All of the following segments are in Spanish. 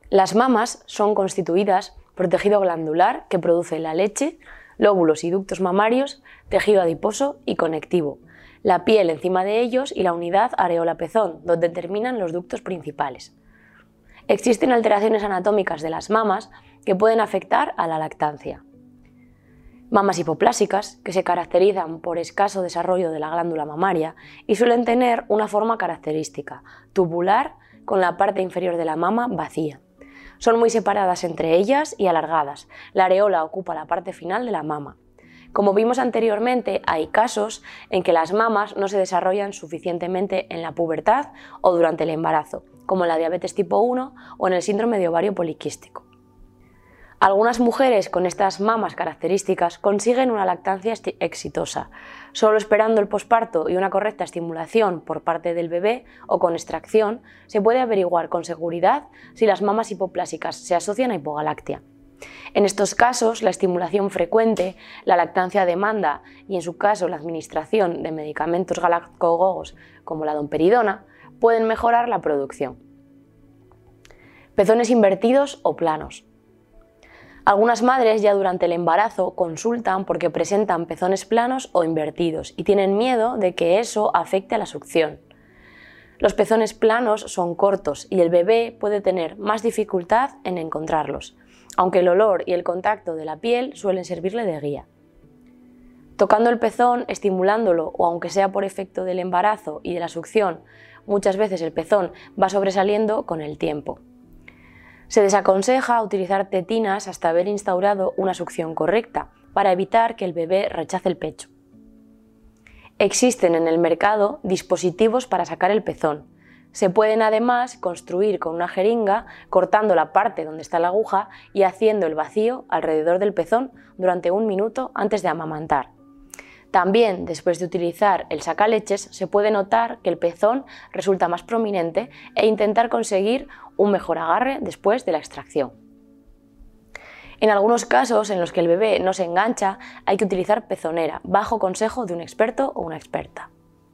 Las mamas son constituidas por tejido glandular que produce la leche, lóbulos y ductos mamarios, tejido adiposo y conectivo, la piel encima de ellos y la unidad areola-pezón, donde terminan los ductos principales. Existen alteraciones anatómicas de las mamas que pueden afectar a la lactancia. Mamas hipoplásicas, que se caracterizan por escaso desarrollo de la glándula mamaria y suelen tener una forma característica, tubular, con la parte inferior de la mama vacía. Son muy separadas entre ellas y alargadas. La areola ocupa la parte final de la mama. Como vimos anteriormente, hay casos en que las mamas no se desarrollan suficientemente en la pubertad o durante el embarazo, como en la diabetes tipo 1 o en el síndrome de ovario poliquístico. Algunas mujeres con estas mamas características consiguen una lactancia exitosa, solo esperando el posparto y una correcta estimulación por parte del bebé o con extracción se puede averiguar con seguridad si las mamas hipoplásicas se asocian a hipogalactia. En estos casos, la estimulación frecuente, la lactancia a demanda y en su caso la administración de medicamentos galactogogos como la domperidona pueden mejorar la producción. Pezones invertidos o planos. Algunas madres ya durante el embarazo consultan porque presentan pezones planos o invertidos y tienen miedo de que eso afecte a la succión. Los pezones planos son cortos y el bebé puede tener más dificultad en encontrarlos, aunque el olor y el contacto de la piel suelen servirle de guía. Tocando el pezón, estimulándolo o aunque sea por efecto del embarazo y de la succión, muchas veces el pezón va sobresaliendo con el tiempo. Se desaconseja utilizar tetinas hasta haber instaurado una succión correcta para evitar que el bebé rechace el pecho. Existen en el mercado dispositivos para sacar el pezón. Se pueden además construir con una jeringa cortando la parte donde está la aguja y haciendo el vacío alrededor del pezón durante 1 minuto antes de amamantar. También, después de utilizar el sacaleches, se puede notar que el pezón resulta más prominente e intentar conseguir un mejor agarre después de la extracción. En algunos casos en los que el bebé no se engancha, hay que utilizar pezonera, bajo consejo de un experto o una experta.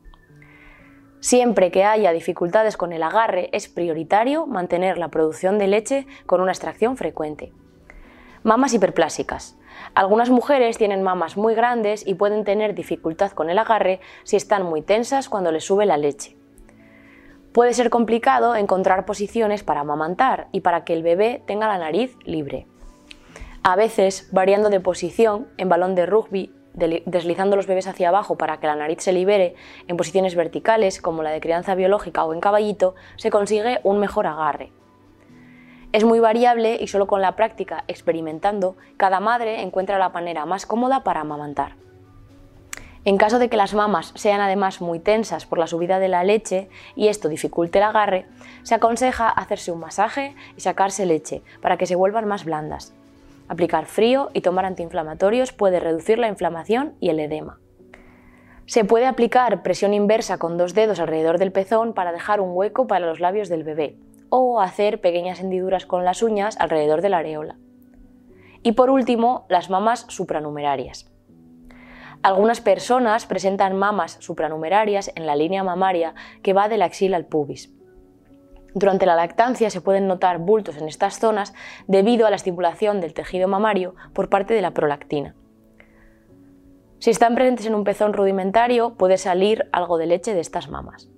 Siempre que haya dificultades con el agarre, es prioritario mantener la producción de leche con una extracción frecuente. Mamas hiperplásicas. Algunas mujeres tienen mamas muy grandes y pueden tener dificultad con el agarre si están muy tensas cuando les sube la leche. Puede ser complicado encontrar posiciones para amamantar y para que el bebé tenga la nariz libre. A veces, variando de posición en balón de rugby, deslizando los bebés hacia abajo para que la nariz se libere en posiciones verticales como la de crianza biológica o en caballito, se consigue un mejor agarre. Es muy variable y solo con la práctica, experimentando, cada madre encuentra la manera más cómoda para amamantar. En caso de que las mamas sean además muy tensas por la subida de la leche y esto dificulte el agarre, se aconseja hacerse un masaje y sacarse leche para que se vuelvan más blandas. Aplicar frío y tomar antiinflamatorios puede reducir la inflamación y el edema. Se puede aplicar presión inversa con 2 dedos alrededor del pezón para dejar un hueco para los labios del bebé, o hacer pequeñas hendiduras con las uñas alrededor de la areola. Y por último, las mamas supranumerarias. Algunas personas presentan mamas supranumerarias en la línea mamaria que va de la axila al pubis. Durante la lactancia se pueden notar bultos en estas zonas debido a la estimulación del tejido mamario por parte de la prolactina. Si están presentes en un pezón rudimentario, puede salir algo de leche de estas mamas.